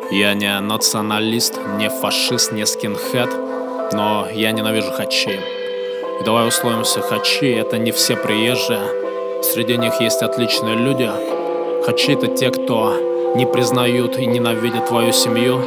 Я не националист, не фашист, не скинхед, но я ненавижу хачи. И давай условимся, хачи — это не все приезжие. Среди них есть отличные люди. Хачи — это те, кто не признают и ненавидят твою семью,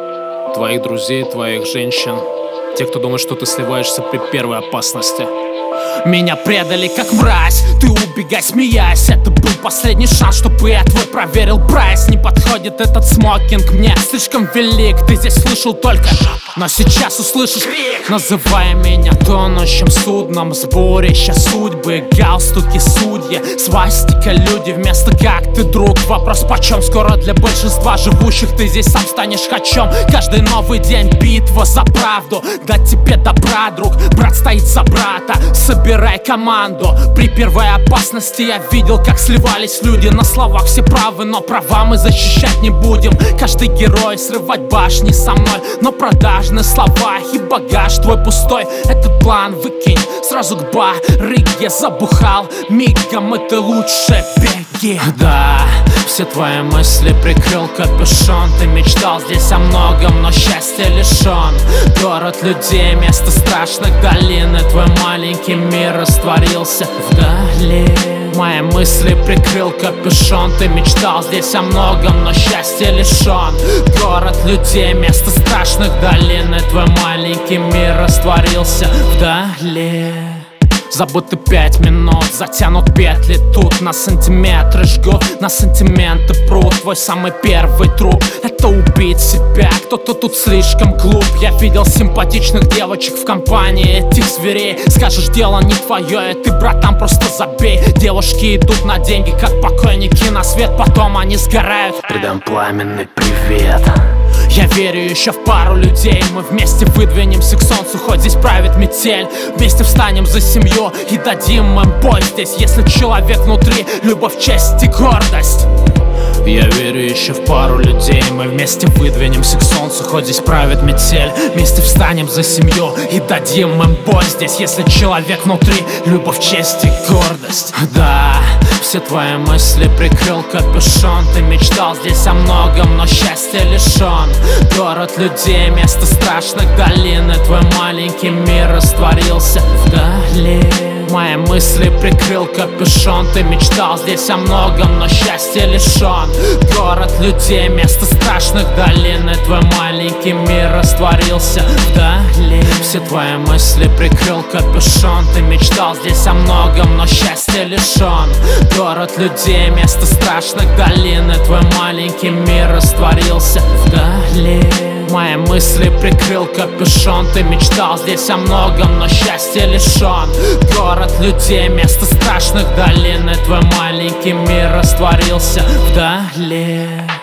твоих друзей, твоих женщин. Те, кто думает, что ты сливаешься при первой опасности. Меня предали как мразь, ты убегай, смеясь. Это был последний шанс, чтобы я твой проверил прайс. Не подходит этот смокинг мне, слишком велик. Ты здесь слышал только, но сейчас услышишь крик. Называя меня тонущим судном, сборище судьбы, галстуки, судьи, свастика, люди вместо как ты, друг. Вопрос почем, скоро для большинства живущих ты здесь сам станешь хачом. Каждый новый день битва за правду, дать тебе добра, друг. Брат стоит за брата, собирай команду. При первой опасности я видел, как сливались люди. На словах все правы, но права мы защищать не будем. Каждый герой срывать башни со мной, но продажные слова и багаж твой пустой. Этот план выкинь сразу к барыге. Забухал мигом, и ты лучше беги. Да, все твои мысли прикрыл капюшон. Ты мечтал здесь о многом, но счастья лишен. Город людей, место страшных долин, и твой маленький мир растворился вдали. Мои мысли прикрыл капюшон. Ты мечтал здесь о многом, но счастья лишен. Город людей, место страшных долин, и твой маленький мир растворился вдали. Забыты 5 минут, затянут петли тут. На сантиметры жгут, на сантименты прут. Твой самый первый труп — это убить себя. Кто-то тут слишком глуп. Я видел симпатичных девочек в компании этих зверей. Скажешь, дело не твое, и ты, братан, просто забей. Девушки идут на деньги, как покойники на свет. Потом они сгорают. Передам пламенный привет. Я верю еще в пару людей. Мы вместе выдвинемся к солнцу, хоть здесь правит метель. Вместе встанем за семью и дадим им бой здесь. Если человек внутри, любовь, честь и гордость. Я верю еще в пару людей. Мы вместе выдвинемся к солнцу, хоть здесь правит метель. Вместе встанем за семью и дадим им бой здесь. Если человек внутри, любовь, честь и гордость. Да, все твои мысли прикрыл капюшон. Ты мечтал здесь о многом, но счастья лишен. Город людей, место страшных долин, и твой маленький мир растворился вдали. Мои мысли прикрыл капюшон. Ты мечтал здесь о многом, но счастья лишен. Город людей, место страшных долин, и твой маленький мир растворился вдали. Все твои мысли прикрыл капюшон. Ты мечтал здесь о многом, но счастья лишен. Город людей, место страшных долин, и твой маленький мир растворился вдали. Мои мысли прикрыл капюшон. Ты мечтал здесь о многом, но счастья лишен. Город людей, место страшных долин, и твой маленький мир растворился вдали.